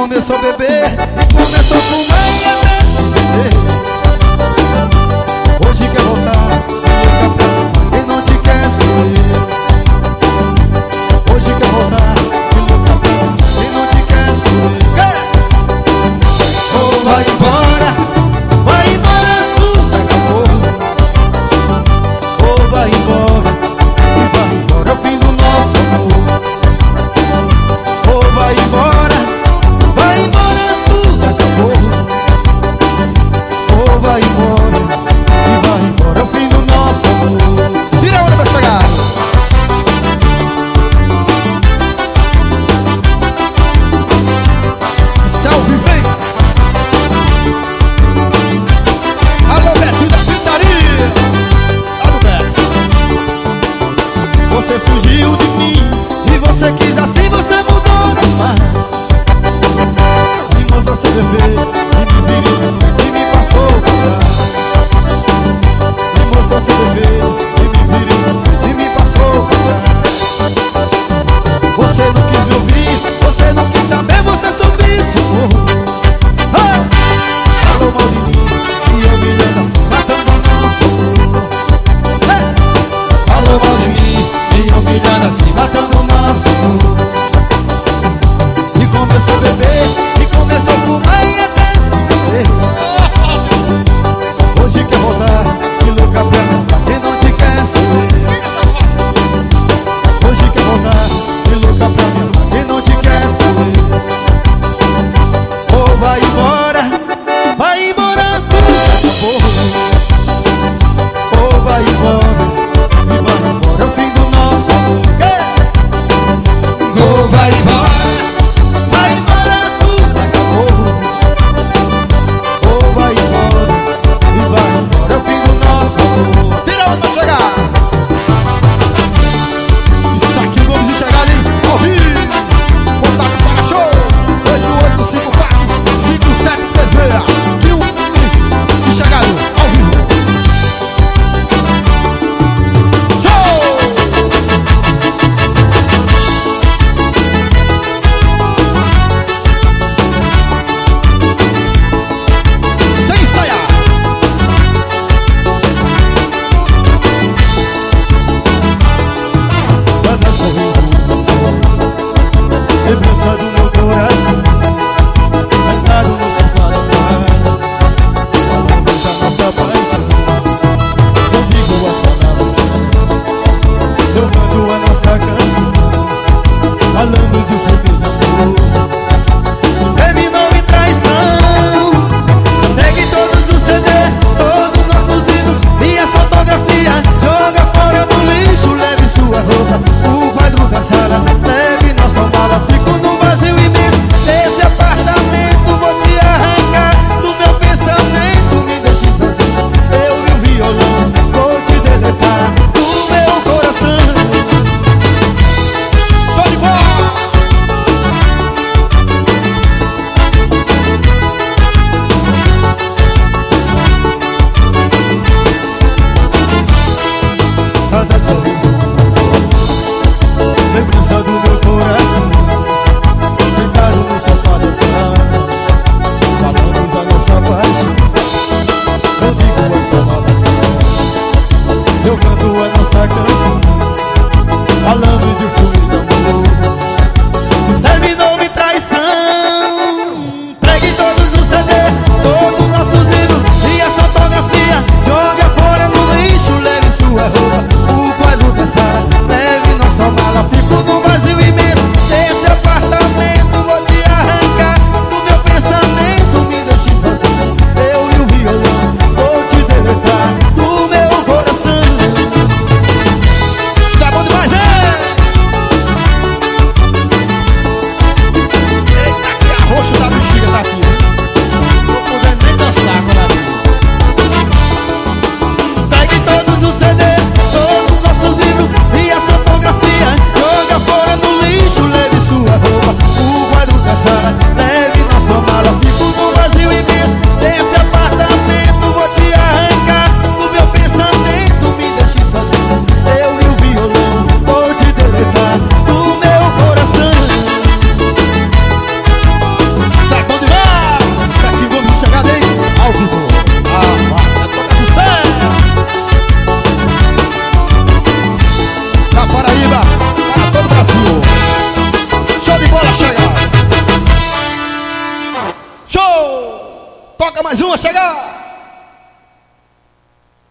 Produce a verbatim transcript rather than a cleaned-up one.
começou a beber, e começou a fumar e até se beber. Hoje quer voltar, e não te quer ser. Hoje quer voltar, e não te quer ser. Oh, vai embora, vai embora, tudo acabou. Oh, vai embora, e vai embora, é o fim do nosso amor. Oh, vai embora, vai embora, tudo acabou. Oh, vai embora, e vai embora, é o fim do nosso amor. Tira a hora pra chegar. Salve, vem! Alô, Betinho da pizzaria! Alô, Bessa! Você fugiu de mim, e você quis assim, você mudou demais. E mostrou seu bebê, e me virou, e me passou por trás. E mostrou seu bebê, e me virou, e me passou por trás. Você não quis me ouvir, você não quis saber, você subisse o morro. Falou mal de mim, e eu me lembro assim, matando o nosso amor. Falou mal de mim, e eu me lembro assim, matando o nosso amor. mais uma, chega!